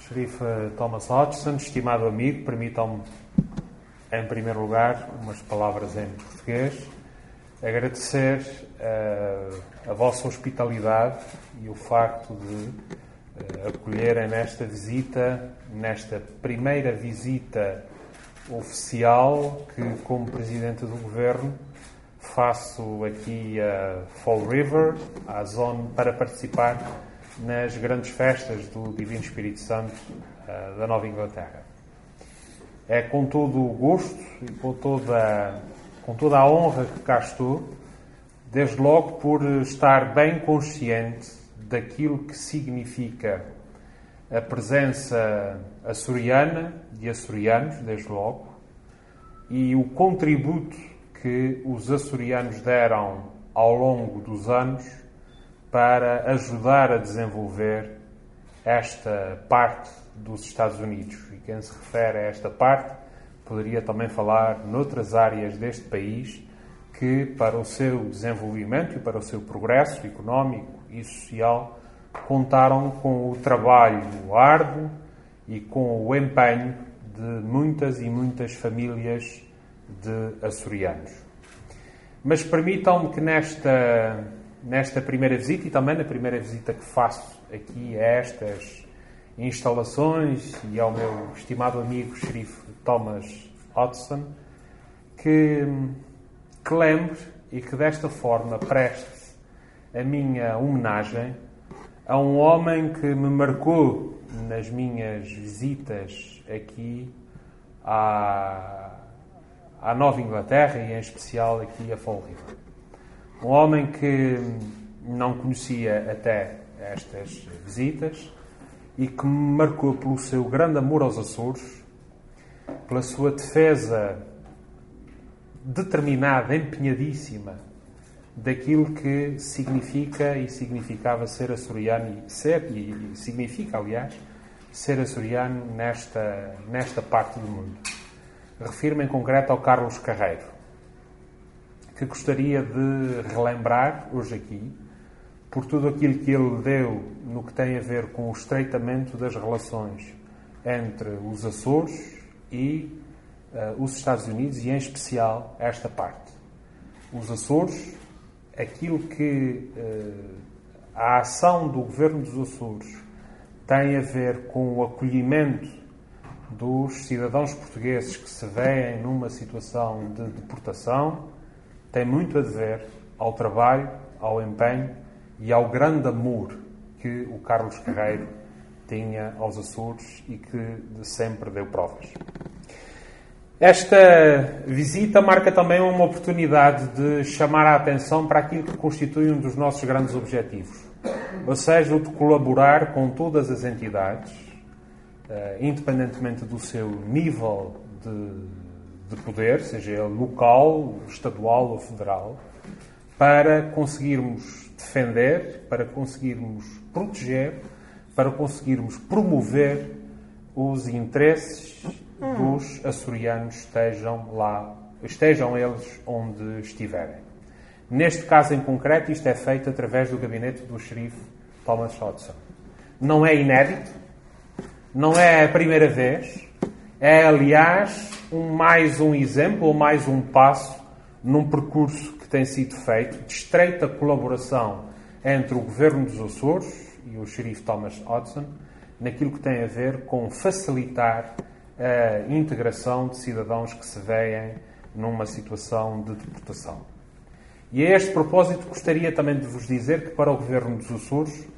Sheriff Thomas Hodgson, estimado amigo, permitam-me, em primeiro lugar, umas palavras em português. Agradecer a vossa hospitalidade e o facto de acolherem nesta visita, nesta primeira visita oficial que, como Presidente do Governo, faço aqui a Fall River, à zona, para participar nas grandes festas do Divino Espírito Santo da Nova Inglaterra. É com todo o gosto e com toda a honra que cá estou, desde logo por estar bem consciente daquilo que significa a presença açoriana e açorianos, desde logo, e o contributo que os açorianos deram ao longo dos anos para ajudar a desenvolver esta parte dos Estados Unidos. E quem se refere a esta parte poderia também falar noutras áreas deste país que, para o seu desenvolvimento e para o seu progresso económico e social, contaram com o trabalho árduo e com o empenho de muitas e muitas famílias de açorianos. Mas permitam-me que nesta primeira visita, e também na primeira visita que faço aqui a estas instalações e ao meu estimado amigo Sheriff Thomas Hodgson, que lembre e que desta forma preste a minha homenagem a um homem que me marcou nas minhas visitas aqui à Nova Inglaterra e em especial aqui a Fall River. Um homem que não conhecia até estas visitas e que me marcou pelo seu grande amor aos Açores, pela sua defesa determinada, empenhadíssima, daquilo que significa e significava ser açoriano e significa, aliás, ser açoriano nesta parte do mundo. Refiro-me em concreto ao Carlos Carreiro, que gostaria de relembrar hoje aqui, por tudo aquilo que ele deu no que tem a ver com o estreitamento das relações entre os Açores e os Estados Unidos, e em especial esta parte. Os Açores, aquilo que a ação do Governo dos Açores tem a ver com o acolhimento dos cidadãos portugueses que se veem numa situação de deportação, tem muito a dever ao trabalho, ao empenho e ao grande amor que o Carlos Carreiro tinha aos Açores e que de sempre deu provas. Esta visita marca também uma oportunidade de chamar a atenção para aquilo que constitui um dos nossos grandes objetivos, ou seja, o de colaborar com todas as entidades, independentemente do seu nível de poder, seja ele local, estadual ou federal, para conseguirmos defender, para conseguirmos proteger, para conseguirmos promover os interesses dos açorianos, estejam eles onde estiverem. Neste caso em concreto, isto é feito através do gabinete do Sheriff Thomas Hodgson. Não é inédito, não é a primeira vez, é, aliás, mais um exemplo ou mais um passo num percurso que tem sido feito de estreita colaboração entre o Governo dos Açores e o Sheriff Thomas Hodgson naquilo que tem a ver com facilitar a integração de cidadãos que se veem numa situação de deportação. E a este propósito gostaria também de vos dizer que para o Governo dos Açores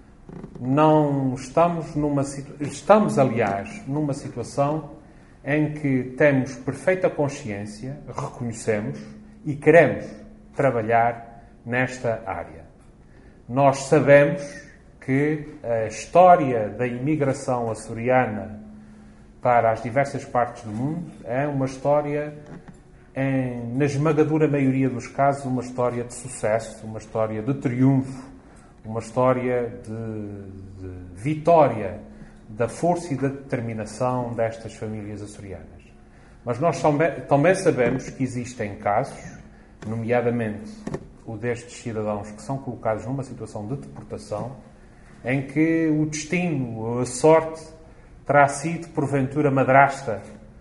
estamos, aliás, numa situação em que temos perfeita consciência, reconhecemos e queremos trabalhar nesta área. Nós sabemos que a história da imigração açoriana para as diversas partes do mundo é uma história, na esmagadora maioria dos casos, uma história de sucesso, uma história de triunfo, uma história de vitória da força e da determinação destas famílias açorianas. Mas nós também sabemos que existem casos, nomeadamente o destes cidadãos que são colocados numa situação de deportação, em que o destino, a sorte, terá sido, porventura, madrasta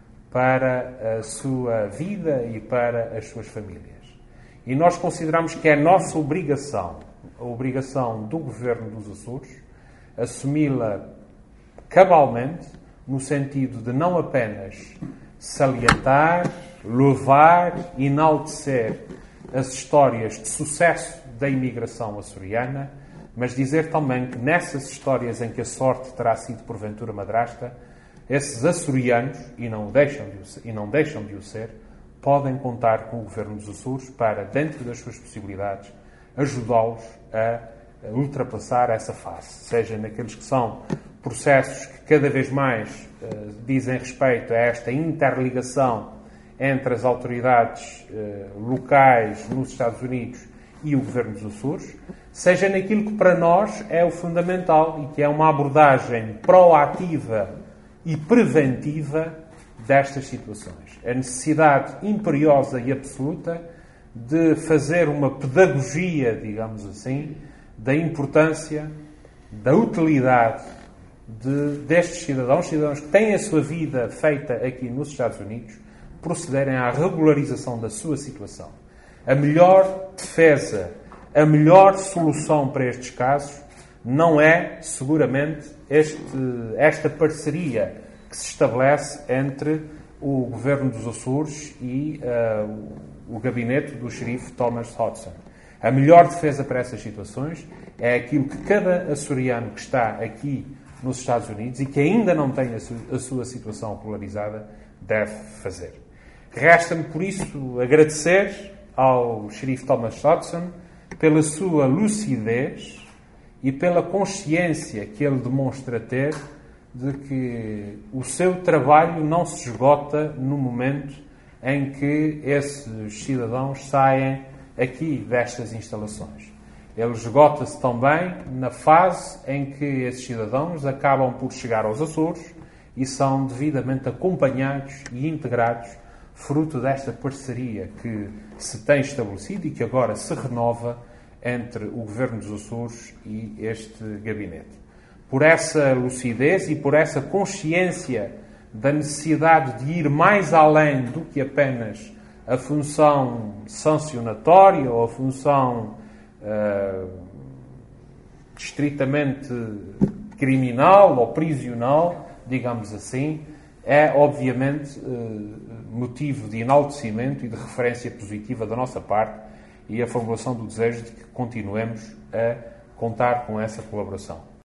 para a sua vida e para as suas famílias. E nós consideramos que é nossa obrigação, a obrigação do Governo dos Açores, assumi-la cabalmente, no sentido de não apenas salientar, louvar, enaltecer as histórias de sucesso da imigração açoriana, mas dizer também que nessas histórias em que a sorte terá sido porventura madrasta, esses açorianos, e não deixam de o ser, podem contar com o Governo dos Açores para, dentro das suas possibilidades, ajudá-los a ultrapassar essa fase, seja naqueles que são processos que cada vez mais dizem respeito a esta interligação entre as autoridades locais nos Estados Unidos e o Governo dos Açores, seja naquilo que para nós é o fundamental e que é uma abordagem proativa e preventiva destas situações. A necessidade imperiosa e absoluta de fazer uma pedagogia, digamos assim, da importância, da utilidade destes cidadãos que têm a sua vida feita aqui nos Estados Unidos, procederem à regularização da sua situação. A melhor defesa, a melhor solução para estes casos não é, seguramente, esta parceria que se estabelece entre o Governo dos Açores e o gabinete do xerife Thomas Hodgson. A melhor defesa para essas situações é aquilo que cada açoriano que está aqui nos Estados Unidos e que ainda não tem a sua situação regularizada deve fazer. Resta-me, por isso, agradecer ao xerife Thomas Hodgson pela sua lucidez e pela consciência que ele demonstra ter de que o seu trabalho não se esgota no momento em que esses cidadãos saem aqui destas instalações. Ele esgota-se também na fase em que esses cidadãos acabam por chegar aos Açores e são devidamente acompanhados e integrados, fruto desta parceria que se tem estabelecido e que agora se renova entre o Governo dos Açores e este gabinete. Por essa lucidez e por essa consciência da necessidade de ir mais além do que apenas a função sancionatória ou a função estritamente criminal ou prisional, digamos assim, é obviamente motivo de enaltecimento e de referência positiva da nossa parte e a formulação do desejo de que continuemos a contar com essa colaboração.